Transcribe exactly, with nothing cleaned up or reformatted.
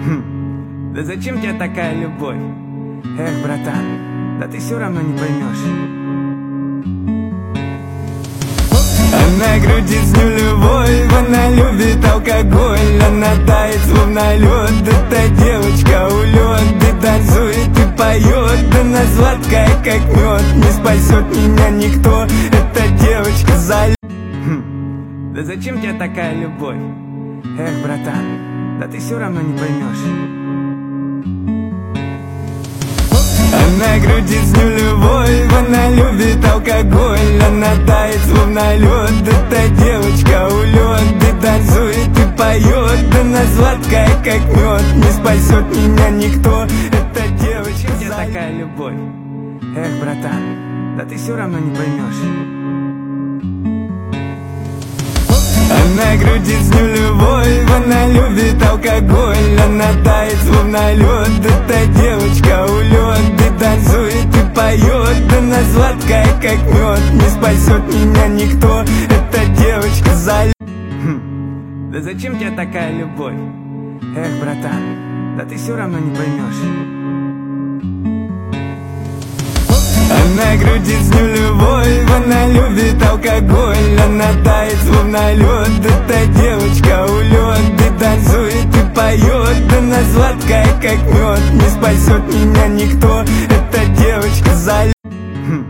Хм. Да зачем тебе такая любовь? Эх, братан, да ты все равно не поймешь. Она грудит с ним любовь, она любит алкоголь, она тает словно лед. Эта девочка улет, и танцует и поет. Она сладкая как мед, не спасет меня никто. Эта девочка за... Хм. Да зачем тебе такая любовь? Эх, братан, да ты все равно не поймешь. Она грудит с ним любовь, она любит алкоголь, она тает словно лед. Эта девочка улет, и танцует и поет. Она сладкая как мед, не спасет меня никто. Эта девочка, где такая любовь? Эх, братан, да ты все равно не поймешь. Она грудит с ним любовь, она любит алкоголь, она тает словно лед. Эта девочка улет, и танцует и поет. Она сладкая как мед, не спасет меня никто. Эта девочка за... Хм. Да зачем тебе такая любовь? Эх, братан, да ты все равно не поймешь. Она грудит с ним любовь, она любит алкоголь, она тает словно лед. Эта девочка улет, и танцует и поет. Она сладкая как мед, не спасет меня никто.